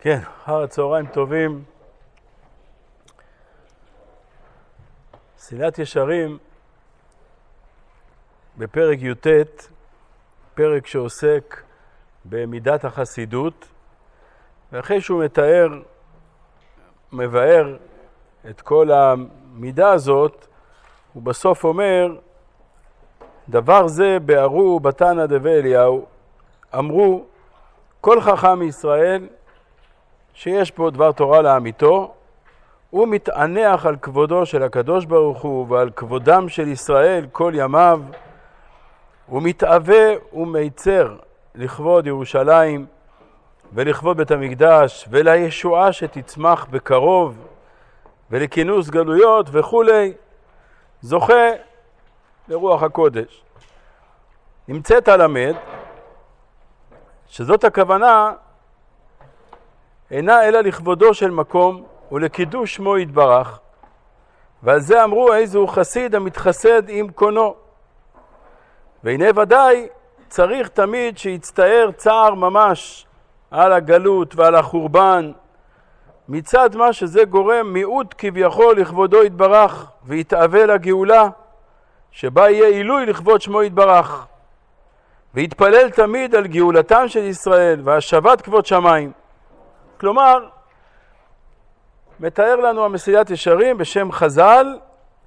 כן, אחר הצהריים טובים. מסילת ישרים בפרק י"ט, פרק שעוסק במידת החסידות, ואחרי שהוא מבאר את כל המידה הזאת, הוא בסוף אומר, דבר זה בארו בתנא דבי אליהו, אמרו כל חכם מישראל שיש פה דבר תורה לאמיתו, הוא מתענח על כבודו של הקדוש ברוך הוא ועל כבודם של ישראל כל ימיו, הוא מתאווה ומיצר לכבוד ירושלים ולכבוד בית המקדש ולישועה שתצמח בקרוב ולכינוס גלויות וכולי, זוכה לרוח הקודש. נמצאת הלמד שזאת הכוונה אינה אלא לכבודו של מקום ולקידוש שמו יתברך, ועל זה אמרו איזה הוא חסיד המתחסד עם קונו. והנה ודאי צריך תמיד שיצטער צער ממש על הגלות ועל החורבן, מצד מה שזה גורם מיעוט כביכול לכבודו יתברך, ויתאווה לגאולה שבה יהיה עילוי לכבוד שמו יתברך, ויתפלל תמיד על גאולתם של ישראל והשבת כבוד שמיים. כלומר, מתאר לנו המסילת ישרים בשם חז"ל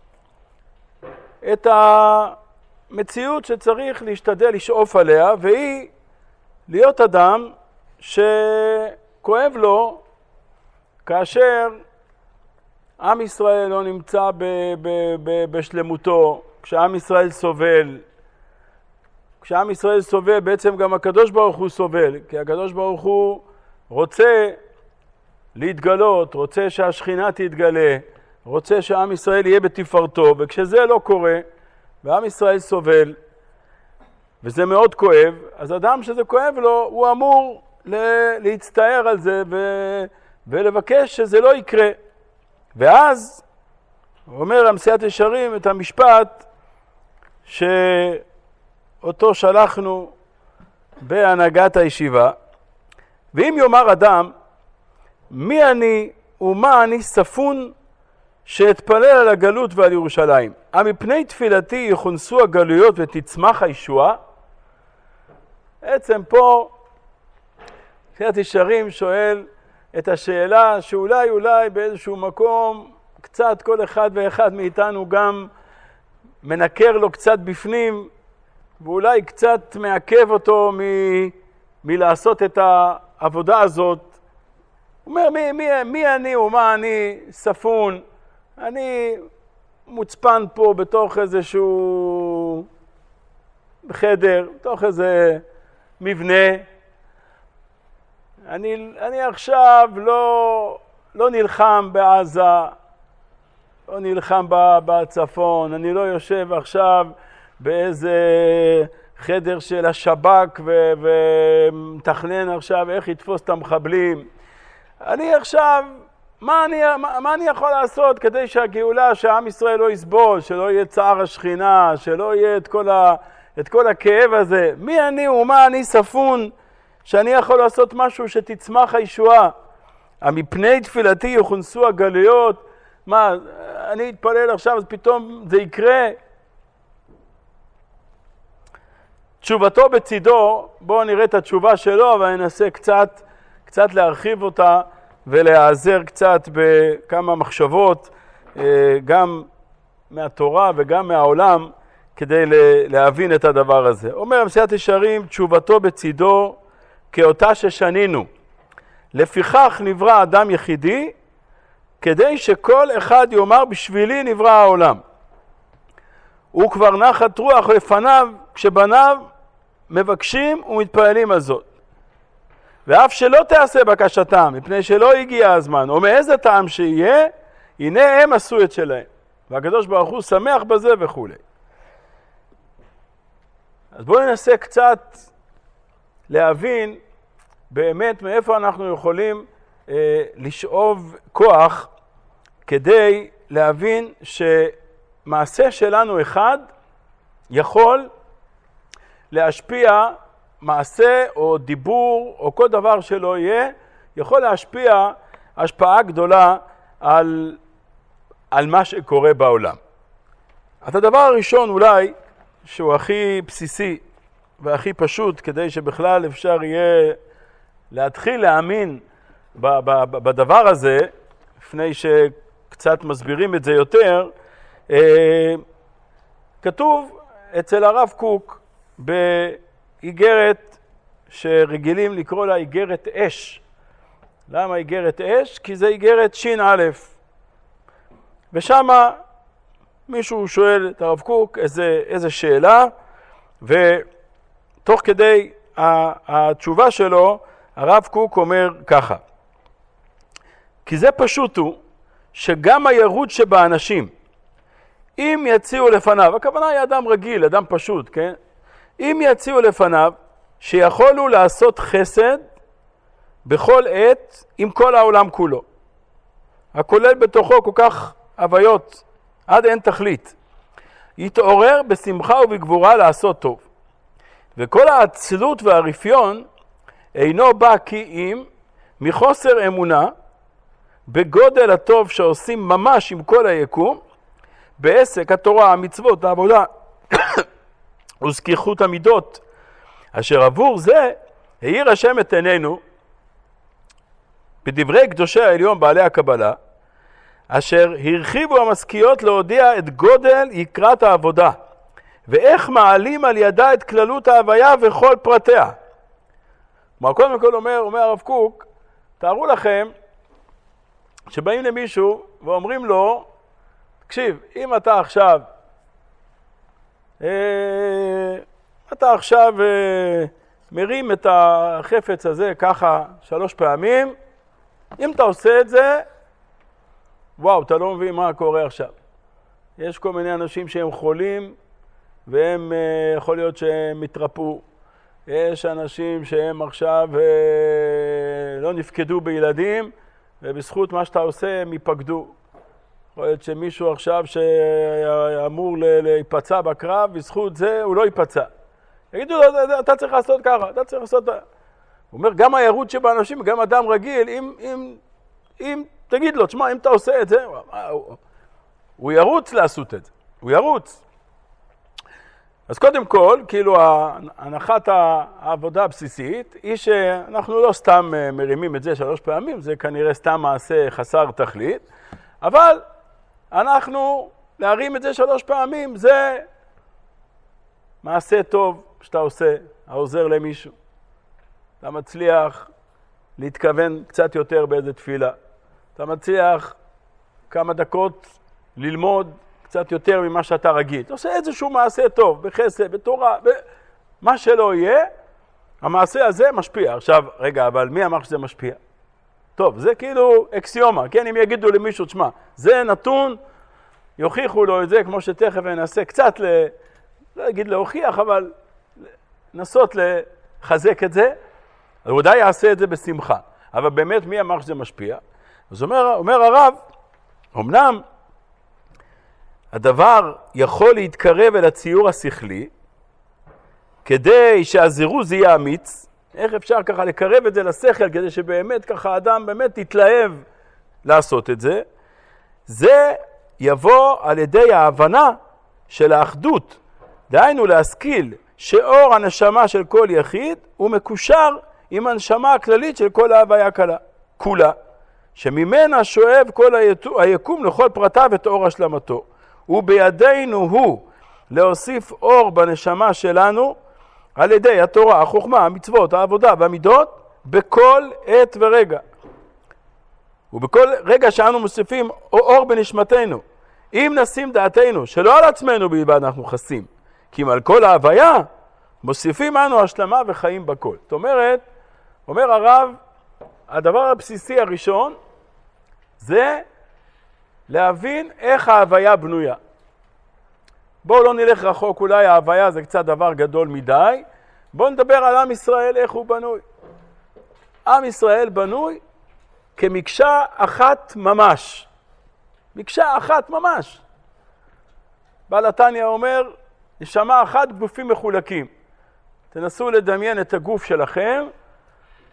את המציאות שצריך להשתדל לשאוף עליה, והיא להיות אדם שכואב לו כאשר עם ישראל לא נמצא בשלמותו, כשעם ישראל סובל. כשעם ישראל סובל, בעצם גם הקדוש ברוך הוא סובל, כי הקדוש ברוך הוא רוצה להתגלות, רוצה שהשכינה תתגלה, רוצה שעם ישראל יהיה בתפארתו, וכשזה לא קורה, ועם ישראל סובל, וזה מאוד כואב, אז אדם שזה כואב לו, הוא אמור להצטער על זה ולבקש שזה לא יקרה. ואז הוא אומר המסילת ישרים את המשפט שאותו שלחנו בהנהגת הישיבה, ואם יאמר אדם מי אני ומה אני ספון שאתפלל על הגלות ועל ירושלים, מפני תפילתי יכונסו הגלויות ותצמח הישועה. בעצם פה מסילת ישרים שואל את השאלה שאולי באיזשהו מקום קצת כל אחד ואחד מאיתנו גם מנקר לו קצת בפנים, ואולי קצת מעכב אותו מלעשות את העבודה הזאת. הוא אומר, מי אני ומה אני ספון? אני מוצפן פה בתוך איזשהו חדר, בתוך איזה מבנה. אני עכשיו לא נלחם בעזה, לא נלחם בצפון, אני לא יושב עכשיו באיזה חדר של השב"כ ומתכנן עכשיו איך יתפוס את המחבלים. אני עכשיו, מה אני יכול לעשות כדי שהגאולה, שהעם ישראל לא יסבול, שלא יהיה צער השכינה, שלא יהיה את כל הכאב הזה? מי אני ומה אני ספון שאני יכול לעשות משהו שתצמח הישועה? מפני תפילתי יכונסו הגלויות. מה, אני אתפלל עכשיו אז פתאום זה יקרה? תשובתו בצידו, בואו נראה את התשובה שלו, אבל אני אנסה קצת להרחיב אותה ולהיעזר קצת בכמה מחשבות, גם מהתורה וגם מהעולם, כדי להבין את הדבר הזה. אומר מסילת ישרים, תשובתו בצידו כאותה ששנינו. לפיכך נברא אדם יחידי, כדי שכל אחד יאמר בשבילי נברא העולם. הוא כבר נחת רוח לפניו, כשבניו מבקשים ומתפעלים על זאת. ואף שלא תעשה בקשתם, מפני שלא הגיע הזמן, או מאיזה טעם שיהיה, הנה הם עשו את שלהם. והקדוש ברוך הוא שמח בזה וכו'. אז בואו ננסה קצת להבין באמת מאיפה אנחנו יכולים לשאוב כוח, כדי להבין שמעשה שלנו אחד יכול להשפיע מעשה או דיבור או כל דבר שלא יהיה, יכול להשפיע השפעה גדולה על מה שקורה בעולם. אז הדבר הראשון אולי, שהוא הכי בסיסי והכי פשוט, כדי שבכלל אפשר יהיה להתחיל להאמין בדבר הזה, לפני שקצת מסבירים את זה יותר, כתוב אצל הרב קוק באיגרת שרגילים לקרוא לה איגרת אש. למה איגרת אש? כי זה איגרת שין א', ושם מישהו שואל את הרב קוק איזה שאלה, ותוך כדי התשובה שלו הרב קוק אומר ככה: כי זה פשוט הוא שגם הירוד שבאנשים, אם יציעו לפניו, הכוונה היא אדם רגיל, אדם פשוט, כן? אם יציעו לפניו שיכולו לעשות חסד בכל עת עם כל העולם כולו, הכולל בתוכו כל כך הוויות עד אין תכלית, יתעורר בשמחה ובגבורה לעשות טוב. וכל העצלות והרפיון אינו בא כי אם מחוסר אמונה בגודל הטוב שעושים ממש עם כל היקום, בעסק התורה, המצוות, העבודה וזכיחות המידות, אשר עבור זה העיר השם את עינינו בדברי קדושי העליון בעלי הקבלה, אשר הרחיבו המשכיות להודיע את גודל יקרת העבודה, ואיך מעלים על ידה את כללות ההוויה וכל פרטיה. כלומר, קודם כל אומר הרב קוק, תארו לכם שבאים למישהו ואומרים לו, תקשיב, אם אתה עכשיו מרים את החפץ הזה ככה 3 פעמים, אם אתה עושה את זה, וואו, אתה לא מבין מה קורה עכשיו. יש כל מיני אנשים שהם חולים, והם יכול להיות שהם מתרפאו. יש אנשים שהם עכשיו לא נפקדו בילדים, ובזכות מה שאתה עושה הם ייפקדו. יכול להיות שמישהו עכשיו שאמור להיפצע בקרב, בזכות זה הוא לא ייפצע. יגידו לו, אתה צריך לעשות ככה, אתה צריך לעשות... הוא אומר, גם הירוד שבאנשים, גם אדם רגיל, אם תגיד לו, תשמע, אם אתה עושה את זה, הוא ירוץ לעשות את זה, הוא ירוץ. אז קודם כל, כאילו, הנחת העבודה הבסיסית היא שאנחנו לא סתם מרימים את זה 3 פעמים, זה כנראה סתם מעשה חסר תכלית, אבל אנחנו להרים את זה 3 פעמים, זה מעשה טוב שאתה עושה, העוזר למישהו. אתה מצליח להתכוון קצת יותר באיזה תפילה. אתה מצליח כמה דקות ללמוד קצת יותר ממה שאתה רגיל. אתה עושה איזשהו מעשה טוב, בחסד, בתורה, מה שלא יהיה, המעשה הזה משפיע. עכשיו, רגע, אבל מי אמר שזה משפיע? טוב, זה כאילו אקסיומה, כן? אם יגידו למישהו, תשמע, זה נתון, יוכיחו לו את זה, כמו שתכף ננסה קצת, לא אגיד להוכיח, אבל נסות לחזק את זה, אז הוא די יעשה את זה בשמחה. אבל באמת, מי אמר שזה משפיע? אז אומר הרב, אמנם הדבר יכול להתקרב אל הציור השכלי, כדי שהזירוז יהיה אמיץ. איך אפשר ככה לקרב את זה לשכל, כדי שבאמת ככה אדם באמת יתלהב לעשות את זה? זה יבוא על ידי ההבנה של האחדות. דהיינו להשכיל שאור הנשמה של כל יחיד הוא מקושר עם הנשמה הכללית של כל ההוויה כולה, שממנה שואב כל היקום לכל פרטיו את אור השלמתו. ובידינו הוא להוסיף אור בנשמה שלנו על ידי התורה, החוכמה, המצוות, העבודה והמידות בכל עת ורגע. ובכל רגע שאנו מוסיפים אור בנשמתנו, אם נשים דעתנו שלא על עצמנו בלבד אנחנו חסים, כי אם על כל ההוויה מוסיפים אנו השלמה וחיים בכל. זאת אומרת, אומר הרב, הדבר הבסיסי הראשון זה להבין איך ההוויה בנויה. בואו לא נלך רחוק, אולי ההוויה זה קצת דבר גדול מדי. בואו נדבר על עם ישראל, איך הוא בנוי. עם ישראל בנוי כמקשה אחת ממש. מקשה אחת ממש. בעל התניא אומר, נשמה אחת, גופים מחולקים. תנסו לדמיין את הגוף שלכם,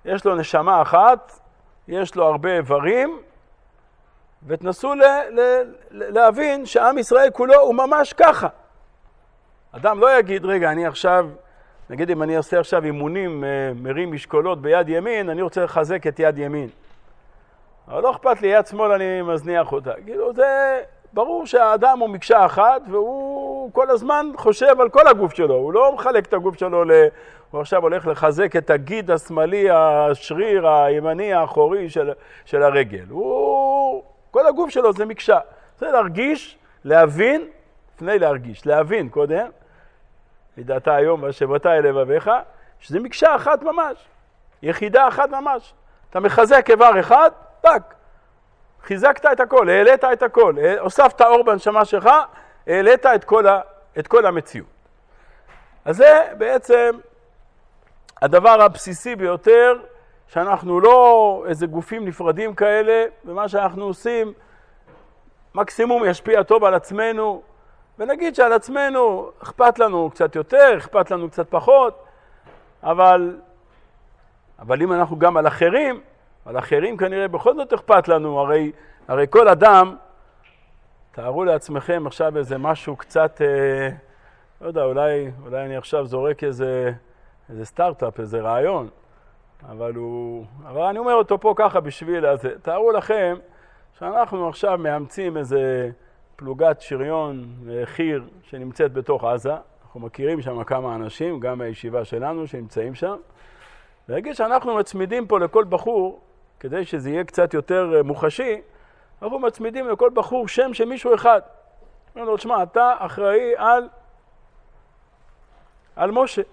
יש לו נשמה אחת, יש לו הרבה איברים, ותנסו להבין שעם ישראל כולו הוא ממש ככה. אדם לא יגיד, רגע, אני עכשיו, נגיד אם אני עושה עכשיו אימונים, מרים משקולות ביד ימין, אני רוצה לחזק את יד ימין. אבל לא אכפת לי, יד שמאל אני מזניח אותה. כאילו זה ברור שהאדם הוא מקשה אחת, והוא כל הזמן חושב על כל הגוף שלו. הוא לא מחלק את הגוף שלו, הוא עכשיו הולך לחזק את הגיד השמאלי, השריר, הימני, האחורי של הרגל. כל הגוף שלו זה מקשה. זה להרגיש, להבין, לפני להרגיש, להבין קודם, ידעת היום והשבת אל לבביך, שזה מקשה אחת ממש, יחידה אחת ממש. אתה מחזק איבר אחד, טק, חיזקת את הכל, העלית את הכל, הוספת אור בנשמה שלך, העלית את כל המציאות. אז זה בעצם הדבר הבסיסי ביותר, שאנחנו לא איזה גופים נפרדים כאלה, ומה שאנחנו עושים, מקסימום ישפיע טוב על עצמנו, ונגיד שעל עצמנו אכפת לנו קצת יותר, אכפת לנו קצת פחות, אבל אם אנחנו גם על אחרים כנראה בכל זאת אכפת לנו, הרי כל אדם, תארו לעצמכם עכשיו איזה משהו קצת, לא יודע, אולי אני עכשיו זורק איזה סטארט-אפ, איזה רעיון, אבל אני אומר אותו פה ככה בשביל הזה. תארו לכם שאנחנו עכשיו מאמצים איזה פלוגת שריון חיר שנמצאת בתוך עזה, אנחנו מכירים שם כמה אנשים, גם מהישיבה שלנו שנמצאים שם, ולהגיד שאנחנו מצמידים פה לכל בחור, כדי שזה יהיה קצת יותר מוחשי, אנחנו מצמידים לכל בחור שם של מישהו אחד. אומר לו, תשמע, אתה אחראי על משה.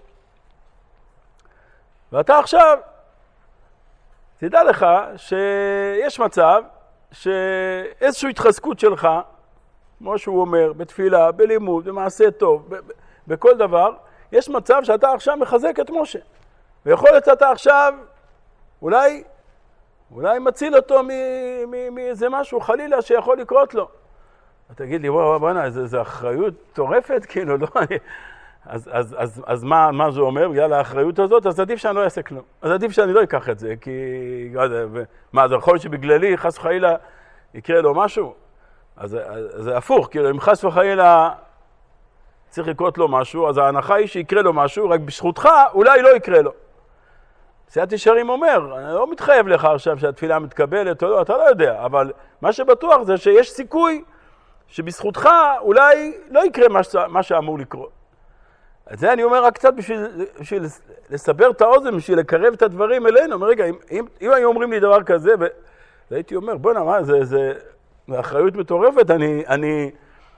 ואתה עכשיו, תדע לך שיש מצב שאיזושהי התחזקות שלך, כמו שהוא אומר, בתפילה, בלימוד, במעשה טוב, בכל דבר, יש מצב שאתה עכשיו מחזק את משה. ויכול להיות שאתה עכשיו, אולי מציל אותו מאיזה משהו, חלילה, שיכול לקרות לו. תגיד לי, בוא'נה, זו אחריות טורפת, כאילו, לא, אז מה זה אומר? בגלל האחריות הזאת, אז עדיף שאני לא אעשה כלום. אז עדיף שאני לא אקח את זה, כי, מה, זה יכול להיות שבגללי, חס וחלילה, יקרה לו משהו? אז זה הפוך, כאילו, אם חס וחלילה צריך לקרות לו משהו, אז ההנחה היא שיקרה לו משהו, רק בזכותך אולי לא יקרה לו. סיעת ישרים אומר, אני לא מתחייב לך עכשיו שהתפילה מתקבלת, או לא, אתה לא יודע, אבל מה שבטוח זה שיש סיכוי שבזכותך אולי לא יקרה מה שאמור לקרות. אז זה אני אומר רק קצת בשביל לסבר את האוזן, בשביל לקרב את הדברים אלינו. אומר, רגע, אם היו אומרים לי דבר כזה, והייתי אומר, בוא נאמר, זה אחריות מטורפת. אני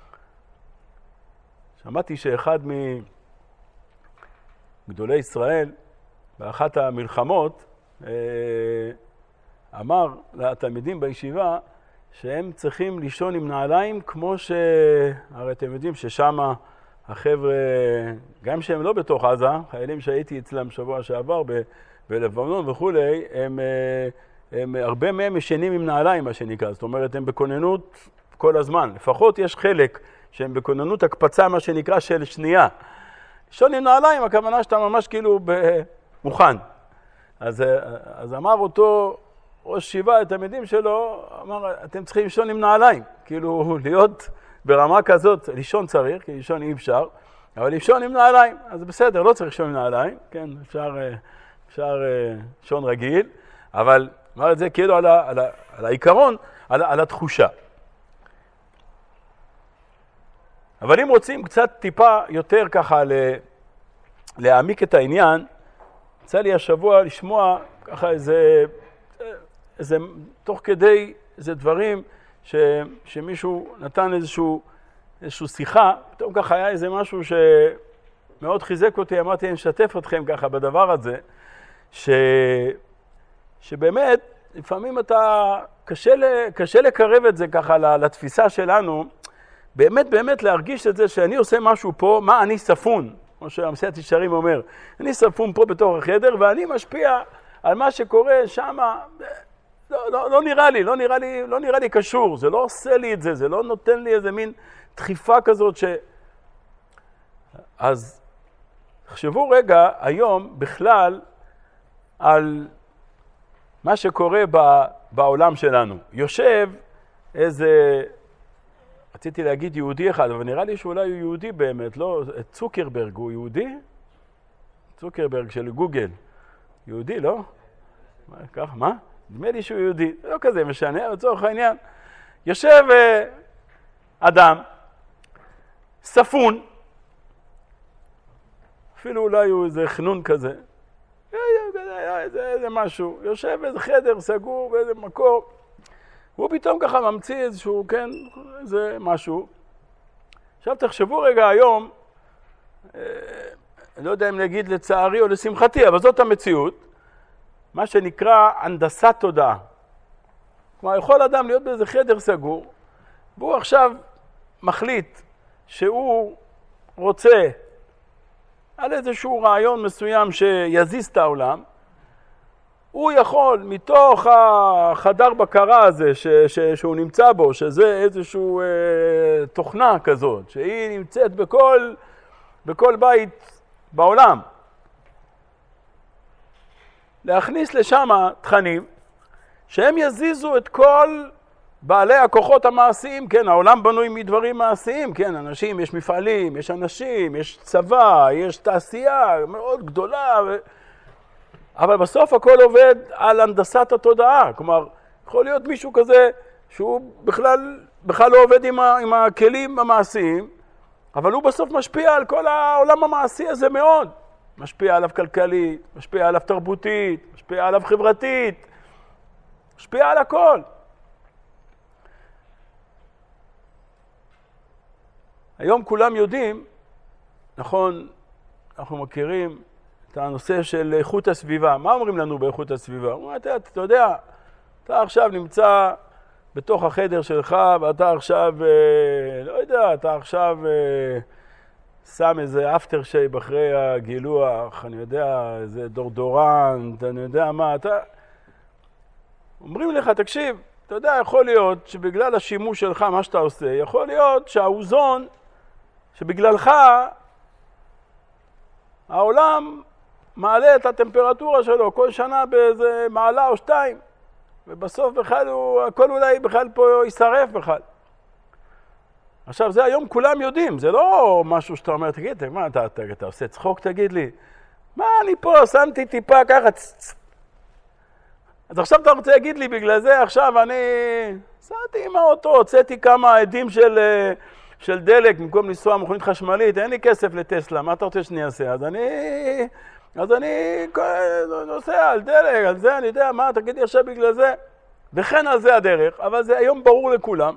שמעתי שאחד מגדולי ישראל, באחת המלחמות, אמר לתלמידים בישיבה, שהם צריכים לישון עם נעליים, כמו הרי אתם יודעים ששם החבר'ה, גם שהם לא בתוך עזה, חיילים שהייתי אצלם שבוע שעבר בלבנון וכולי, הם הרבה מהם ישנים עם נעליים, מה שנקרא. זאת אומרת, הם בכוננות כל הזמן. לפחות יש חלק שהם בכוננות הקפצה, מה שנקרא, של שנייה. לישון עם נעליים, הכוונה שאתה ממש כאילו מוכן. אז אמר אותו ראש שיבה, התלמידים שלו, אמר, אתם צריכים לישון עם נעליים. כאילו, להיות ברמה כזאת, לישון צריך, כי לישון אי אפשר, אבל לישון עם נעליים. אז בסדר, לא צריך לישון עם נעליים, כן, אפשר לישון רגיל, אבל אמר את זה כאילו על העיקרון, על התחושה. אבל אם רוצים קצת טיפה יותר ככה להעמיק את העניין, יצא לי השבוע לשמוע ככה איזה תוך כדי איזה דברים שמישהו נתן איזשהו שיחה, פתאום ככה היה איזה משהו שמאוד חיזק אותי, אמרתי, אני אשתף אתכם ככה בדבר הזה, שבאמת לפעמים קשה לקרב את זה ככה לתפיסה שלנו, באמת להרגיש את זה שאני עושה משהו פה, מה אני ספון, כמו שהמסיעת ישרים אומר, אני ספון פה בתוך החדר ואני משפיע על מה שקורה שם, לא נראה לי קשור, זה לא עושה לי את זה, זה לא נותן לי איזה מין דחיפה כזאת אז תחשבו רגע היום בכלל על מה שקורה בעולם שלנו. יושב איזה, רציתי להגיד יהודי אחד, אבל נראה לי שאולי הוא יהודי באמת, לא? צוקרברג הוא יהודי? צוקרברג של גוגל. יהודי, לא? ככה, מה? נדמה לי שהוא יהודי. לא כזה משנה, לצורך העניין. יושב אדם, ספון, אפילו אולי הוא איזה חנון כזה, איזה משהו, יושב באיזה חדר סגור באיזה מקום, והוא פתאום ככה ממציא איזשהו, כן, איזה משהו. עכשיו תחשבו רגע היום, אני לא יודע אם להגיד לצערי או לשמחתי, אבל זאת המציאות, מה שנקרא הנדסת תודעה. כלומר, יכול אדם להיות באיזה חדר סגור, והוא עכשיו מחליט שהוא רוצה על איזשהו רעיון מסוים שיזיז את העולם, הוא יכול מתוך החדר בקרה הזה שהוא נמצא בו, שזה איזשהו תוכנה כזאת, שהיא נמצאת בכל בית בעולם, להכניס לשם תכנים שהם יזיזו את כל בעלי הכוחות המעשיים, כן, העולם בנוי מדברים מעשיים, כן, אנשים, יש מפעלים, יש אנשים, יש צבא, יש תעשייה מאוד גדולה, אבל בסוף הכל עובד על הנדסת התודעה. כלומר, יכול להיות מישהו כזה שהוא בכלל לא עובד עם הכלים המעשיים, אבל הוא בסוף משפיע על כל העולם המעשי הזה מאוד. משפיע עליו כלכלית, משפיע עליו תרבותית, משפיע עליו חברתית, משפיע על הכל. היום כולם יודעים, נכון, אנחנו מכירים את הנושא של איכות הסביבה. מה אומרים לנו באיכות הסביבה? אומרים, אתה יודע, אתה עכשיו נמצא בתוך החדר שלך, ואתה עכשיו, לא יודע, אתה עכשיו שם איזה אפטר שייב אחרי הגילוח, אני יודע, איזה דורדורנט, אני יודע מה, אתה... אומרים לך, תקשיב, אתה יודע, יכול להיות שבגלל השימוש שלך, מה שאתה עושה, יכול להיות שהאוזון, שבגללך העולם מעלה את הטמפרטורה שלו כל שנה באיזה מעלה או שתיים, ובסוף בכלל הכל אולי בכלל פה יישרף בכלל. עכשיו זה היום כולם יודעים, זה לא משהו שאתה אומר, תגיד, מה, אתה עושה צחוק, תגיד לי, מה אני פה, שמתי טיפה ככה, אז עכשיו אתה רוצה להגיד לי, בגלל זה עכשיו אני סעתי עם האוטו, הוצאתי כמה עדים של דלק, במקום לנסוע מכונית חשמלית, אין לי כסף לטסלה, מה אתה רוצה שאני אעשה? אז אני נוסע על דלק, על זה אני יודע, מה, תגיד לי עכשיו בגלל זה? וכן על זה הדרך, אבל זה היום ברור לכולם,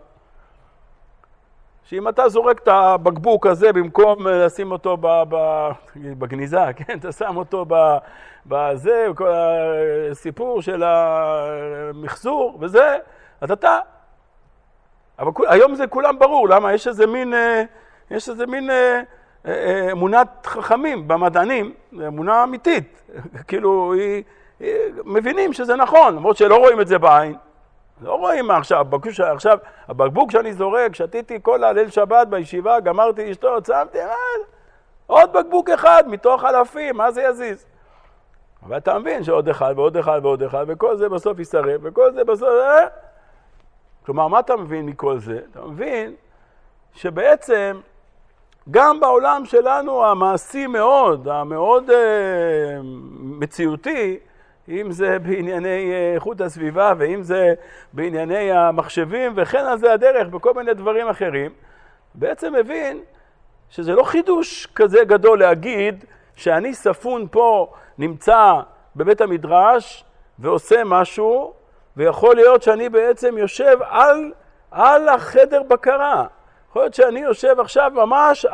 שאם אתה זורק את הבקבוק הזה, במקום לשים אותו בגניזה, כן, אתה שם אותו בזה, כל הסיפור של המחזור וזה, אז אתה... אבל היום זה כולם ברור, למה? יש איזה מין אמונת חכמים במדענים, אמונה אמיתית, כאילו מבינים שזה נכון, למרות שלא רואים את זה בעין. לא רואים מה עכשיו, הבקבוק שאני זורק, שתיתי כל הליל שבת בישיבה, גמרתי לשתות, שמתי, עוד בקבוק אחד מתוך אלפים, מה זה יזיז? אבל אתה מבין שעוד אחד ועוד אחד ועוד אחד, וכל זה בסוף יישרף, וכל זה בסוף... כלומר, מה אתה מבין מכל זה? אתה מבין שבעצם גם בעולם שלנו המעשי מאוד, המאוד מציאותי, אם זה בענייני איכות הסביבה, ואם זה בענייני המחשבים, וכן על זה הדרך, בכל מיני דברים אחרים, בעצם מבין שזה לא חידוש כזה גדול להגיד שאני ספון פה נמצא בבית המדרש ועושה משהו, ויכול להיות שאני בעצם יושב על החדר בקרה. יכול להיות שאני יושב עכשיו ממש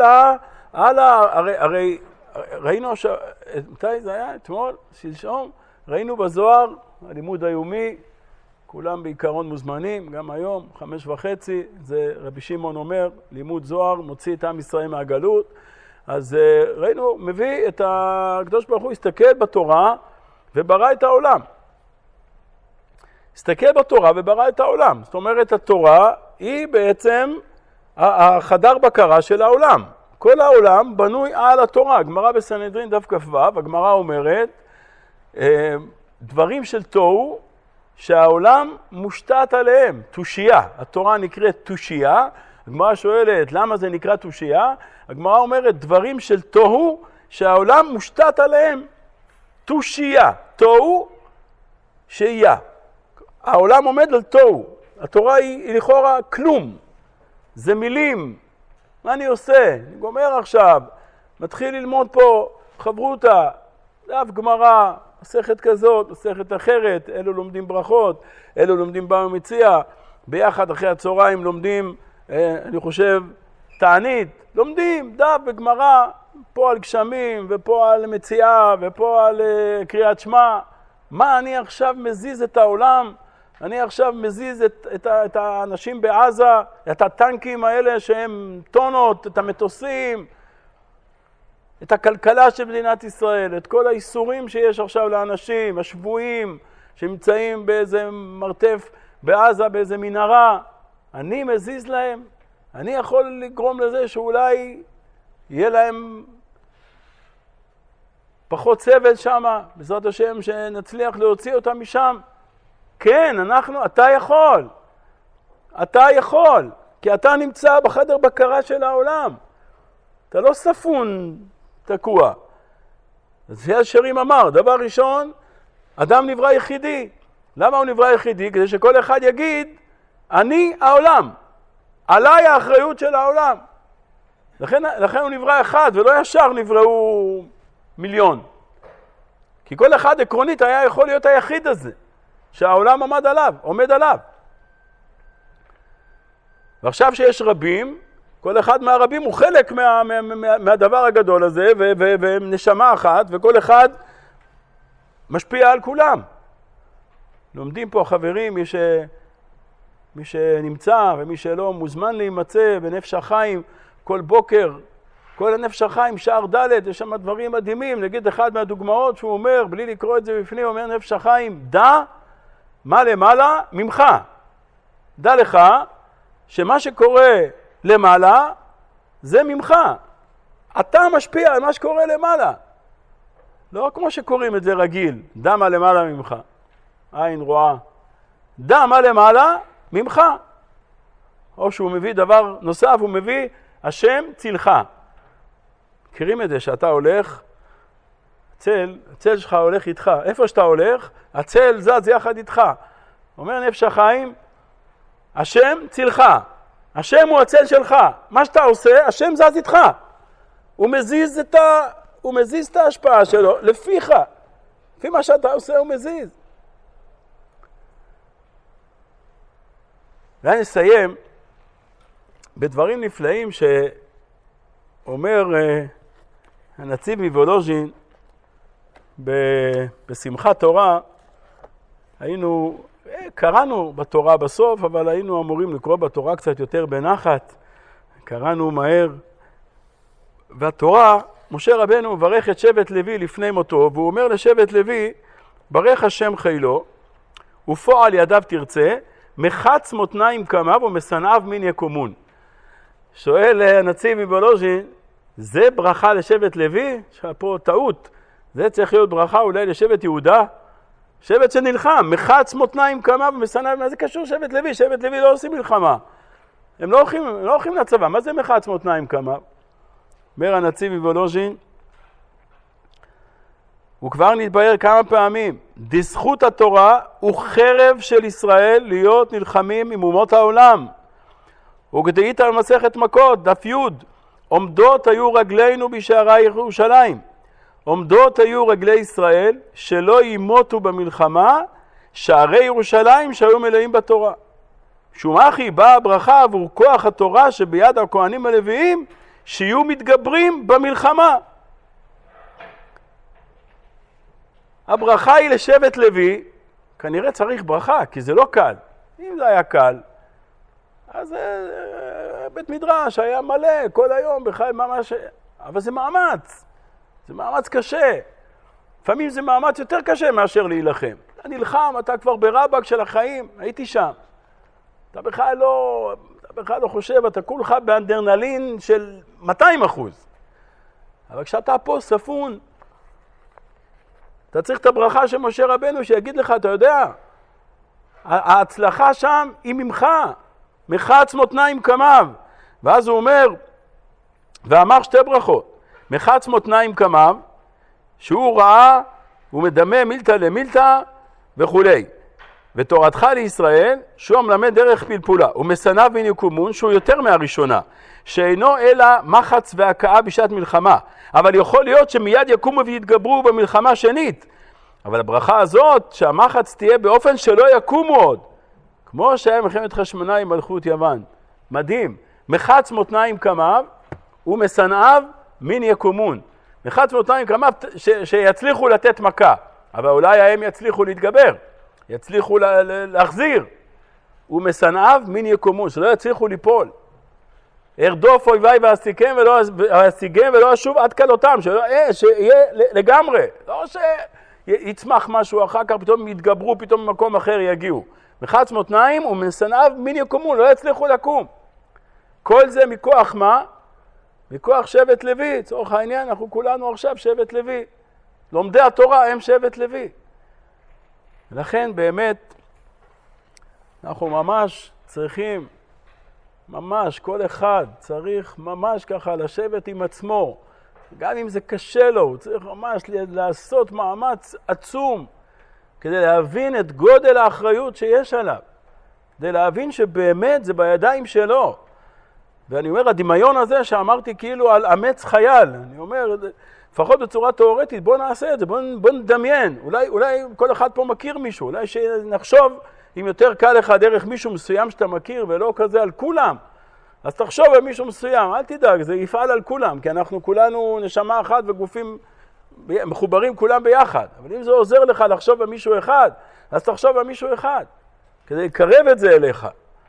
הרי ראינו, מתי זה היה? אתמול? שלשום? ראינו בזוהר, הלימוד היומי, כולם בעיקרון מוזמנים, גם היום, 5:30, זה רבי שמעון אומר, לימוד זוהר מוציא את עם ישראל מהגלות. אז ראינו, מביא את הקדוש ברוך הוא, הסתכל בתורה וברא את העולם. הסתכל בתורה וברא את העולם. זאת אומרת, התורה היא בעצם החדר בקרה של העולם. כל העולם בנוי על התורה. הגמרא בסנהדרין דף כ"ו, הגמרא אומרת, דברים של תוהו שהעולם מושתת עליהם, תושייה. התורה נקראת תושייה. הגמרא שואלת למה זה נקרא תושייה? הגמרא אומרת דברים של תוהו שהעולם מושתת עליהם, תושייה. תוהו שייה. העולם עומד על תוהו. התורה היא לכאורה כלום. זה מילים. מה אני עושה? אני גומר עכשיו. מתחיל ללמוד פה חברותה, דף גמרא, מסכת כזאת, מסכת אחרת, אלו לומדים ברכות, אלו לומדים בבא מציעא, ביחד אחרי הצהריים לומדים, אני חושב, תענית, לומדים דף בגמרא, פה על גשמים, ופה על מציעא, ופה על קריאת שמע. מה אני עכשיו מזיז את העולם? אני עכשיו מזיז את האנשים בעזה, את הטנקים האלה שהם טונות, את המטוסים, את הכלכלה של מדינת ישראל, את כל האיסורים שיש עכשיו לאנשים, השבויים שנמצאים באיזה מרתף בעזה, באיזה מנהרה. אני מזיז להם, אני יכול לגרום לזה שאולי יהיה להם פחות סבל שם, בעזרת השם שנצליח להוציא אותם משם. כן, אתה יכול, כי אתה נמצא בחדר בקרה של העולם. אתה לא ספון תקוע. אז זה השרים אמר, דבר ראשון, אדם נברא יחידי. למה הוא נברא יחידי? כדי שכל אחד יגיד, אני העולם. עליי האחריות של העולם. לכן הוא נברא אחד, ולא ישר נבראו מיליון. כי כל אחד עקרונית היה יכול להיות היחיד הזה, שהעולם עומד עליו. ועכשיו שיש רבים, כל אחד מהרבים הוא חלק מהדבר הגדול הזה, והם נשמה אחת, וכל אחד משפיע על כולם. לומדים פה החברים, מי שנמצא ומי שלא מוזמן להימצא בנפש החיים כל בוקר, כל הנפש החיים, שער ד', יש שם דברים מדהימים. נגיד אחד מהדוגמאות שהוא אומר, בלי לקרוא את זה בפנים, אומר נפש החיים, דע מה למעלה ממך. דע לך שמה שקורה למעלה זה ממך. אתה משפיע על מה שקורה למעלה. לא כמו שקוראים את זה רגיל, דע מה למעלה ממך. עין רואה. דע מה למעלה ממך. או שהוא מביא דבר נוסף, הוא מביא השם צילך. מכירים את זה שאתה הולך, הצל שלך הולך איתך. איפה שאתה הולך, הצל זז יחד איתך. אומר נפש החיים, השם צילך. השם הוא הצל שלך. מה שאתה עושה, השם זז איתך. הוא מזיז את ההשפעה שלו לפיך. לפי מה שאתה עושה הוא מזיז. ואני אסיים בדברים נפלאים שאומר הנציב מוולוז'ין בשמחת תורה. קראנו בתורה בסוף, אבל היינו אמורים לקרוא בתורה קצת יותר בנחת. קראנו מהר. והתורה, משה רבנו מברך את שבט לוי לפני מותו, והוא אומר לשבט לוי, ברך השם חילו, ופועל ידיו תרצה, מחץ מותניים קמיו ומשנאיו מין יקומון. שואל הנציב מוולוז'ין, זה ברכה לשבט לוי? יש פה טעות. זה צריך להיות ברכה אולי לשבט יהודה? שבט שנלחם, מחץ מותניים קמיו ומשנאיו. מה זה קשור שבט לוי? שבט לוי לא עושים מלחמה. הם לא הולכים לצבא. מה זה מחץ מותניים קמיו? אומר הנציב מוולוז'ין, הוא כבר נתבהר כמה פעמים, דזכות התורה הוא חרב של ישראל להיות נלחמים עם אומות העולם. וכדאית על מסכת מכות, דף י', עומדות היו רגלינו בשערי ירושלים. עומדות היו רגלי ישראל שלא ימותו במלחמה, שערי ירושלים שהיו מלאים בתורה. שומחי באה הברכה עבור כוח התורה שביד הכהנים הלוויים, שיהיו מתגברים במלחמה. הברכה היא לשבט לוי, כנראה צריך ברכה, כי זה לא קל. אם זה היה קל, אז בית מדרש היה מלא כל היום בכלל ממש, אבל זה מאמץ. זה מאמץ קשה. לפעמים זה מאמץ יותר קשה מאשר להילחם. אתה נלחם, אתה כבר ברבק של החיים, הייתי שם. אתה בכלל לא חושב, אתה כולך באנדרנלין של 200%. אבל כשאתה פה ספון, אתה צריך את הברכה של משה רבנו שיגיד לך, אתה יודע, ההצלחה שם היא ממך, מחץ מותניים קמיו. ואז הוא אומר, ואמר שתי ברכות, מחץ מותניים קמיו, שהוא ראה, הוא מדמה מילתא למילתא וכולי. ותורתך לישראל, שהוא מלמד דרך פלפולה, ומשנאיו מן יקומון, שהוא יותר מהראשונה, שאינו אלא מחץ והקאה בשעת מלחמה, אבל יכול להיות שמיד יקומו ויתגברו במלחמה שנית. אבל הברכה הזאת, שהמחץ תהיה באופן שלא יקומו עוד, כמו שהיה מלחמת חשמונאי עם מלכות יוון. מדהים. מחץ מותניים קמיו, ומשנאיו מן יקומון. מחץ מותניים קמיו שיצליחו לתת מכה, אבל אולי הם יצליחו להתגבר, יצליחו להחזיר. ומשנאיו מן יקומון, שלא יצליחו ליפול. ארדוף אויביי ואשיגם ולא אשוב עד כלותם, שיהיה לגמרי, לא שיצמח משהו אחר כך, פתאום יתגברו, פתאום ממקום אחר יגיעו. מחץ מותניים ומשנאיו מן יקומון, לא יצליחו לקום. כל זה מכוח מה? מכוח שבט לוי. צורך העניין, אנחנו כולנו עכשיו שבט לוי. לומדי התורה הם שבט לוי. ולכן באמת אנחנו ממש צריכים, ממש כל אחד צריך ממש ככה לשבת עם עצמו, גם אם זה קשה לו, הוא צריך ממש לעשות מאמץ עצום כדי להבין את גודל האחריות שיש עליו, כדי להבין שבאמת זה בידיים שלו. ואני אומר, הדמיון הזה שאמרתי כאילו על אמץ חייל, אני אומר, לפחות בצורה תיאורטית, בוא נעשה את זה, בוא נדמיין. אולי כל אחד פה מכיר מישהו, אולי שנחשוב אם יותר קל לך דרך מישהו מסוים שאתה מכיר ולא כזה על כולם. אז תחשוב על מישהו מסוים, אל תדאג, זה יפעל על כולם, כי אנחנו כולנו נשמה אחת וגופים מחוברים כולם ביחד. אבל אם זה עוזר לך לחשוב על מישהו אחד, אז תחשוב על מישהו אחד, כדי לקרב את זה אליך.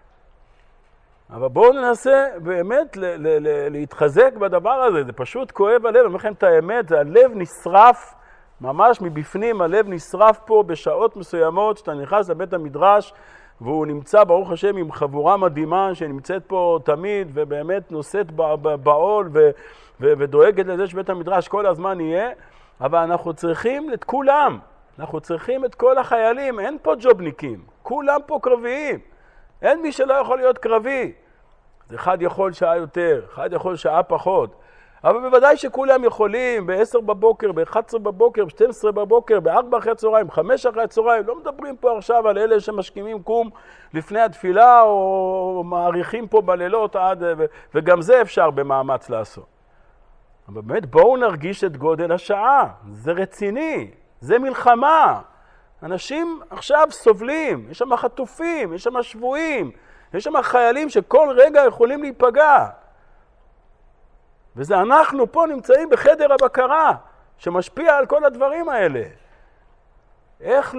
אבל בואו ננסה באמת להתחזק בדבר הזה, זה פשוט כואב הלב, אני אומר לכם את האמת, הלב נשרף, ממש מבפנים הלב נשרף פה בשעות מסוימות, שאתה נכנס לבית המדרש, והוא נמצא ברוך השם עם חבורה מדהימה שנמצאת פה תמיד, ובאמת נושאת בעול ודואגת לזה שבית המדרש כל הזמן יהיה, אבל אנחנו צריכים את כולם, אנחנו צריכים את כל החיילים, אין פה ג'ובניקים, כולם פה קרביים. אין מי שלא יכול להיות קרבי. אחד יכול שעה יותר, אחד יכול שעה פחות. אבל בוודאי שכולם יכולים ב-10 בבוקר, ב-11 בבוקר, ב-12 בבוקר, ב-4 אחרי הצהריים, 5 אחרי הצהריים. לא מדברים פה עכשיו על אלה שמשכימים קום לפני התפילה או מעריכים פה בלילות עד, וגם זה אפשר במאמץ לעשות. אבל באמת בואו נרגיש את גודל השעה. זה רציני, זה מלחמה. אנשים עכשיו סובלים, יש שם חטופים, יש שם שבויים, יש שם חיילים שכל רגע יכולים להיפגע. וזה אנחנו פה נמצאים בחדר הבקרה, שמשפיע על כל הדברים האלה. איך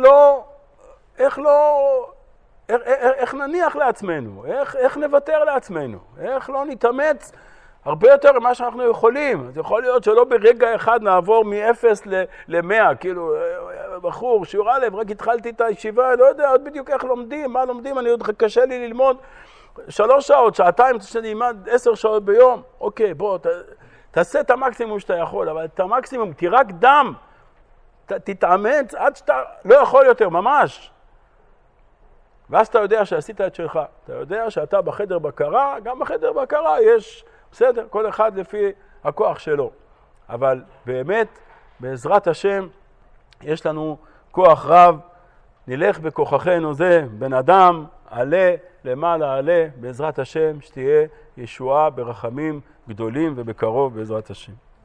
נניח לעצמנו, איך נוותר לעצמנו, איך לא נתאמץ הרבה יותר ממה שאנחנו יכולים. אז יכול להיות שלא ברגע אחד נעבור מ-0 ל-100, כאילו, בחור, שיעור א', רק התחלתי את הישיבה, לא יודע עוד בדיוק איך לומדים, מה לומדים, אני עוד קשה לי ללמוד 3 שעות, שעתיים, שאני אלמד 10 שעות ביום. אוקיי, בוא, תעשה את המקסימום שאתה יכול, אבל את המקסימום, תירק דם, תתאמץ עד שאתה לא יכול יותר, ממש. ואז אתה יודע שעשית את שלך, אתה יודע שאתה בחדר בקרה, גם בחדר בקרה יש, בסדר, כל אחד לפי הכוח שלו. אבל באמת, בעזרת השם, יש לנו כוח רב, נלך בכוחנו זה, בן אדם, עלה, למעלה עלה, בעזרת השם, שתהיה ישועה ברחמים גדולים ובקרוב בעזרת השם.